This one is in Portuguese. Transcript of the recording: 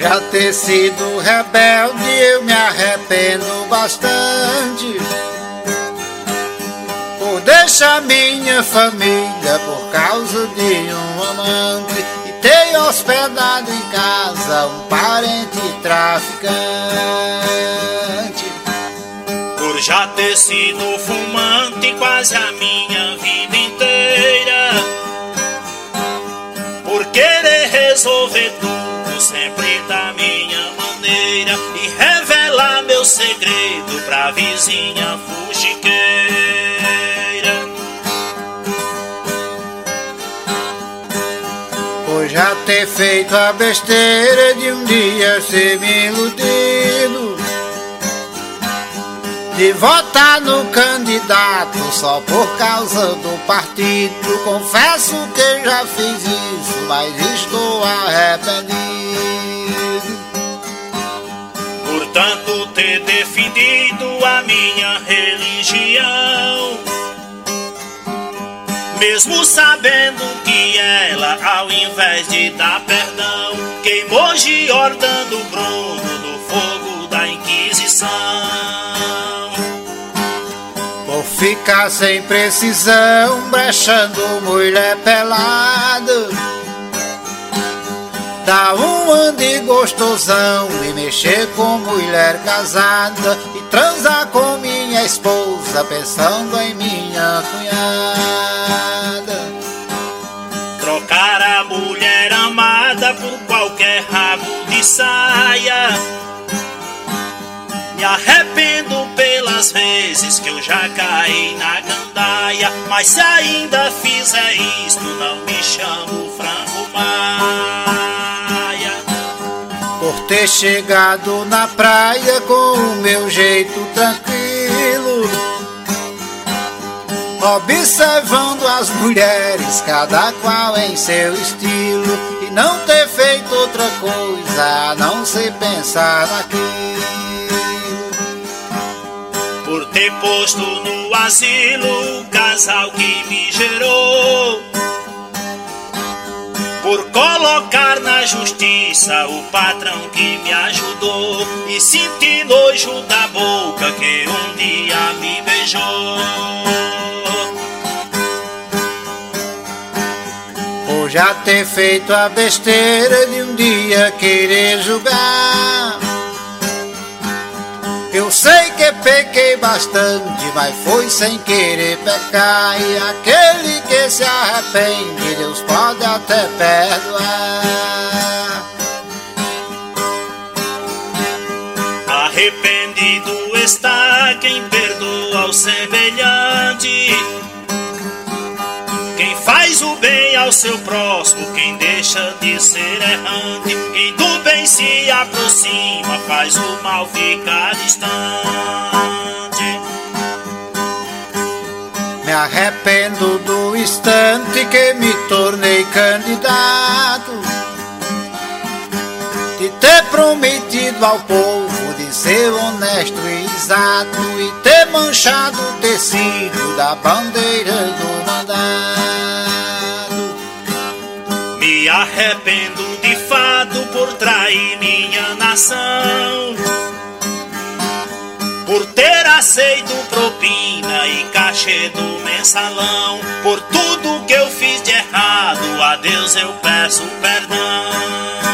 já ter sido rebelde, eu me arrependo bastante por deixar minha família por causa de um amante e ter hospedado em casa um parente traficante. Por já ter sido fumante quase a minha vida inteira, por querer resolver tudo sempre da minha maneira e revelar meu segredo pra vizinha fuxiqueira. Por já ter feito a besteira de um dia ser me iludido, de votar no candidato só por causa do partido. Confesso que já fiz isso, mas estou arrependido. Portanto, ter defendido a minha religião, mesmo sabendo que ela, ao invés de dar perdão, queimou Giordano Bruno no fogo da Inquisição. Por ficar sem precisão, brechando mulher pelada, dar um ande gostosão e mexer com mulher casada e transar com minha esposa pensando em minha cunhada. Trocar a mulher amada por qualquer rabo de saia. Me arrependo pelas vezes que eu já caí na gandaia, mas se ainda fizer isto, não me chamo Franco Maia. Por ter chegado na praia com o meu jeito tranquilo, observando as mulheres, cada qual em seu estilo, e não ter feito outra coisa a não ser pensar naquilo. Por ter posto no asilo o casal que me gerou, por colocar na justiça o patrão que me ajudou e sentir nojo da boca que um dia me beijou. Por já ter feito a besteira de um dia querer julgar, eu sei que pequei bastante, mas foi sem querer pecar. E aquele que se arrepende, Deus pode até perdoar. Arrependido está quem perdoa ao semelhante, quem faz o bem ao seu próximo, quem deixa de ser errante, quem do bem se aproxima, faz o mal ficar distante. Me arrependo do instante que me tornei candidato, de ter prometido ao povo de ser honesto e exato, e ter manchado o tecido da bandeira do mandado. Me arrependo de fato por trair minha nação, por ter aceito propina e cachê do mensalão, por tudo que eu fiz de errado, a Deus eu peço perdão.